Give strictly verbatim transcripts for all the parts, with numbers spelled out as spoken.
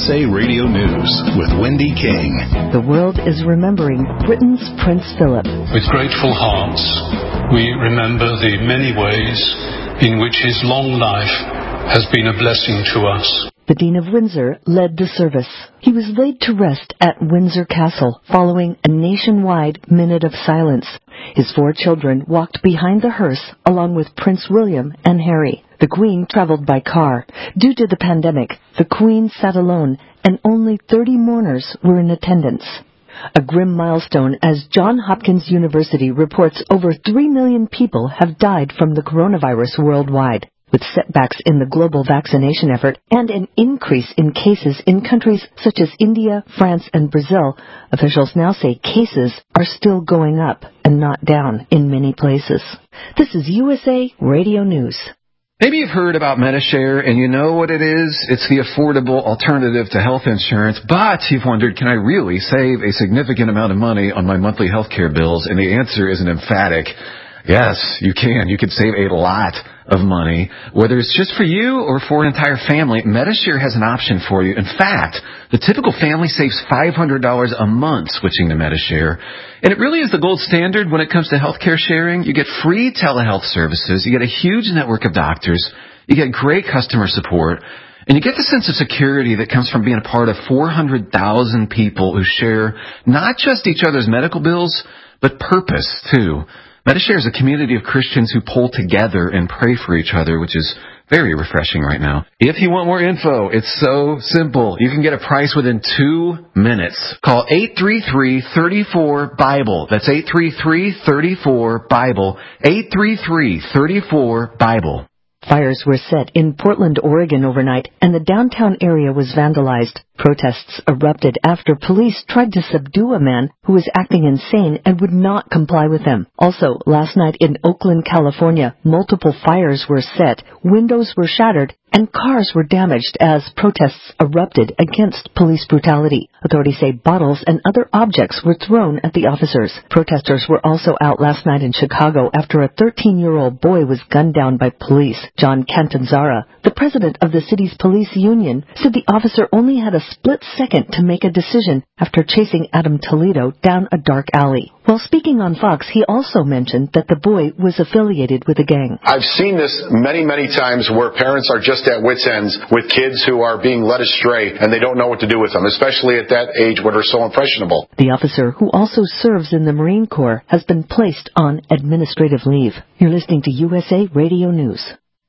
S A Radio News with Wendy King. The world is remembering Britain's Prince Philip. With grateful hearts, we remember the many ways in which his long life has been a blessing to us. The Dean of Windsor led the service. He was laid to rest at Windsor Castle following a nationwide minute of silence. His four children walked behind the hearse along with Prince William and Harry. The Queen traveled by car. Due to the pandemic, the Queen sat alone and only thirty mourners were in attendance. A grim milestone as Johns Hopkins University reports over three million people have died from the coronavirus worldwide. With setbacks in the global vaccination effort and an increase in cases in countries such as India, France, and Brazil, officials now say cases are still going up and not down in many places. This is U S A Radio News. Maybe you've heard about Medi-Share, and you know what it is. It's the affordable alternative to health insurance, but you've wondered, can I really save a significant amount of money on my monthly health care bills? And the answer is an emphatic yes, you can. You could save a lot of money, whether it's just for you or for an entire family. Medi-Share has an option for you. In fact, the typical family saves five hundred dollars a month switching to Medi-Share. And it really is the gold standard when it comes to healthcare sharing. You get free telehealth services. You get a huge network of doctors. You get great customer support. And you get the sense of security that comes from being a part of four hundred thousand people who share not just each other's medical bills, but purpose, too. Medi-Share is a community of Christians who pull together and pray for each other, which is very refreshing right now. If you want more info, it's so simple. You can get a price within two minutes. Call eight three three, three four, BIBLE. That's eight three three, three four, BIBLE. eight three three, three four, BIBLE. Fires were set in Portland, Oregon overnight, and the downtown area was vandalized. Protests erupted after police tried to subdue a man who was acting insane and would not comply with them. Also, last night in Oakland, California, multiple fires were set, windows were shattered, and cars were damaged as protests erupted against police brutality. Authorities say bottles and other objects were thrown at the officers. Protesters were also out last night in Chicago after a thirteen-year-old boy was gunned down by police. John Cantanzara, the president of the city's police union, said the officer only had a split second to make a decision after chasing Adam Toledo down a dark alley. While speaking on Fox, he also mentioned that the boy was affiliated with a gang. I've seen this many, many times where parents are just at wit's ends with kids who are being led astray and they don't know what to do with them, especially at that age when they're so impressionable. The officer, who also serves in the Marine Corps, has been placed on administrative leave. You're listening to U S A Radio News.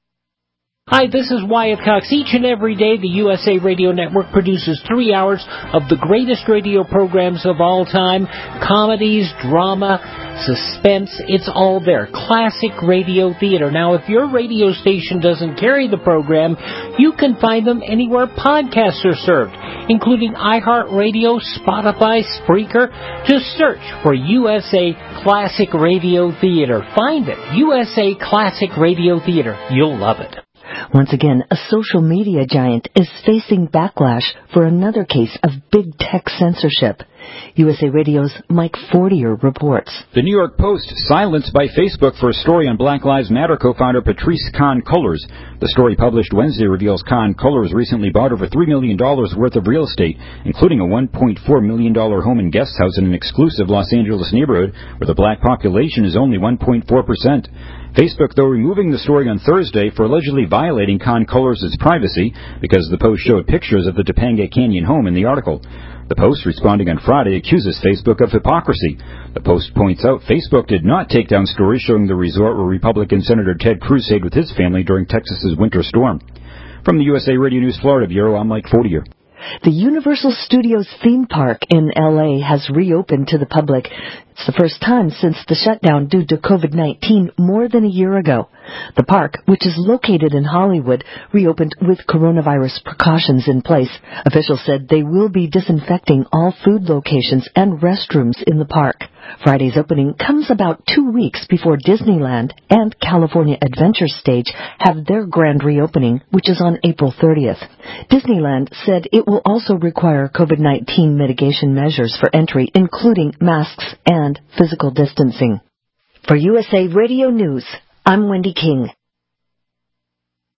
Hi, this is Wyatt Cox. Each and every day, the U S A Radio Network produces three hours of the greatest radio programs of all time. Comedies, drama, suspense, it's all there. Classic radio theater. Now, if your radio station doesn't carry the program, you can find them anywhere podcasts are served, including iHeartRadio, Spotify, Spreaker. Just search for U S A Classic Radio Theater. Find it. U S A Classic Radio Theater. You'll love it. Once again, a social media giant is facing backlash for another case of big tech censorship. U S A Radio's Mike Fortier reports. The New York Post silenced by Facebook for a story on Black Lives Matter co-founder Patrisse Khan-Cullors. The story published Wednesday reveals Khan-Cullors recently bought over three million dollars worth of real estate, including a one point four million dollars home and guest house in an exclusive Los Angeles neighborhood where the black population is only one point four percent. Facebook, though, removing the story on Thursday for allegedly violating Khan-Cullors' privacy because the Post showed pictures of the Topanga Canyon home in the article. The Post, responding on Friday, accuses Facebook of hypocrisy. The Post points out Facebook did not take down stories showing the resort where Republican Senator Ted Cruz stayed with his family during Texas's winter storm. From the U S A Radio News Florida Bureau, I'm Mike Fortier. The Universal Studios theme park in L A has reopened to the public. It's the first time since the shutdown due to COVID nineteen more than a year ago. The park, which is located in Hollywood, reopened with coronavirus precautions in place. Officials said they will be disinfecting all food locations and restrooms in the park. Friday's opening comes about two weeks before Disneyland and California Adventure Stage have their grand reopening, which is on April thirtieth. Disneyland said it will also require COVID nineteen mitigation measures for entry, including masks and physical distancing. For U S A Radio News, I'm Wendy King.